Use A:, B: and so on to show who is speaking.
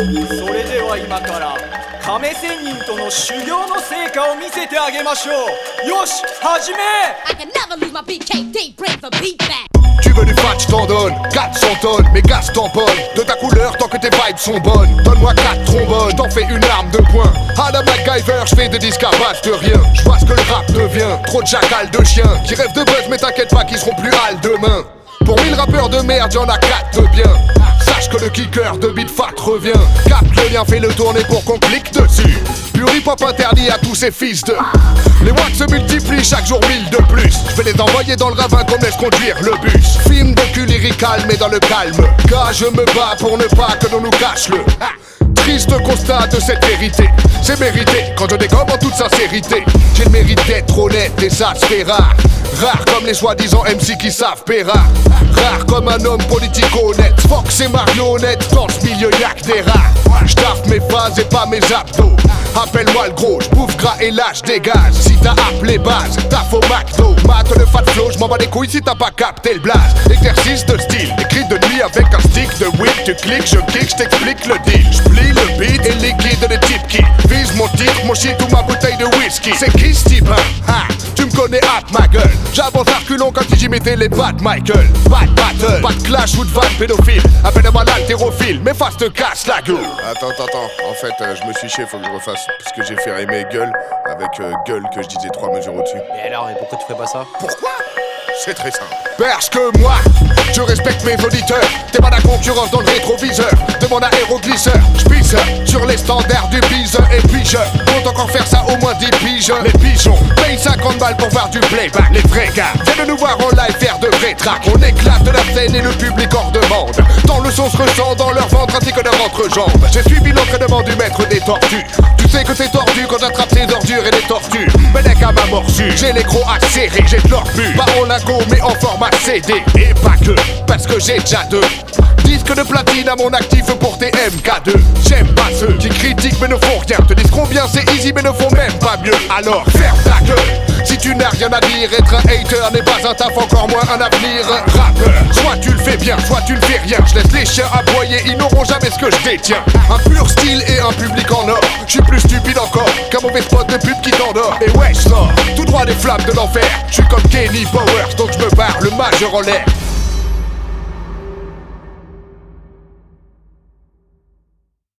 A: それでは今から亀仙人との修行の成果を見せてあげましょう。よし、始め。
B: I can never lose my BKD, bring the beat back.
C: Tu veux du fat, je t'en donne 400 tonnes, mes gaz tamponnent de ta couleur tant que tes vibes sont bonnes. Donne-moi 4 trombones, t'en fais une arme de poing. À la MacGyver, je fais des disques à base de rien. Je vois ce que le rap devient, trop de chacals de chiens qui rêvent de buzz mais t'inquiète pas qu'ils seront plus hal demain. Pour 1000 rappeurs de merde, y'en a 4 de bien. Sache que le kicker de beat fat revient. Capte le lien, fais le tourner pour qu'on clique dessus. Pur hip-hop interdit à tous ces fils de... Les watts se multiplient chaque jour 1000 de plus. Je vais les envoyer dans le ravin qu'on laisse conduire le bus. Film de cul lyrical mais dans le calme. Car je me bats pour ne pas que l'on nous cache le... Triste constat de cette vérité, c'est mérité quand je dégomme en toute sincérité. J'ai le mérite d'être honnête et ça se fait rare. Rare comme les soi-disant MC qui savent péra. Rare comme un homme politique honnête. Fox et marionnette, dans ce milieu y'a que des rares. J'taffe mes phases et pas mes abdos. Appelle-moi le gros, j'bouffe gras et lâche des gaz. Si t'as appelé base, taf au McDo. Mate le fat flow, j'm'en bats les couilles si t'as pas capté le blaze. Exercice de style, écrit de nuit avec un stick de whip. Tu cliques, je kick, j't'explique le deal. J'plie le beat et liquide les types qui vise mon titre, mon shit ou ma bouteille de whisky. C'est qui Steven? Ha, tu me connais à ma gueule. J'avance à reculons quand j'y mettais les pattes Michael. Pas de battle, pas de clash ou de van pédophile. Appelle-moi l'haltérophile, mais face te casse la gueule.
D: Attends, en fait, je me suis chié, faut que je refasse. Parce que j'ai fait rimer gueule avec gueule que je disais 3 mesures au-dessus.
E: Et alors, et pourquoi tu ferais pas ça?
D: Pourquoi? C'est très simple.
C: Parce que moi, je respecte mes auditeurs. T'es pas la concurrence dans le rétroviseur. Demande à aéroglisseur. J'pisse sur les standards du bise. Et puis je compte encore faire ça au moins 10 piges. Les pigeons payent 50 balles pour voir du playback. Les vrais gars viennent nous voir en live faire de vrais tracks. On éclate de la scène et le public hors demande. Tant le son se ressent dans leur ventre ainsi que leur entrejambe. J'ai suivi l'entraînement du maître des tortues. Tu sais que c'est tordu quand j'attrape tes ordures et les tortues. Bellec à ma morsu, j'ai les crocs acérés, j'ai de leur but. Pas en lingot mais en format CD. Et pas que, parce que j'ai déjà 2 disques de platine à mon actif pour tes MK2. J'aime pas ceux qui critiquent mais ne font rien. Te disent combien c'est easy mais ne font même pas mieux. Alors ferme ta gueule, si tu n'as rien à dire. Être un hater n'est pas un taf, encore moins un avenir. Rappeur, soit tu le fais bien, soit tu ne fais rien. Je laisse les chiens aboyer, ils n'auront jamais ce que je détiens. Un pur style et un public en or. Je suis plus stupide encore qu'un mauvais spot de pub qui t'endort. Et ouais, je sors tout droit des flammes de l'enfer. Je suis comme Kenny Powers, donc je me barre le majeur en l'air.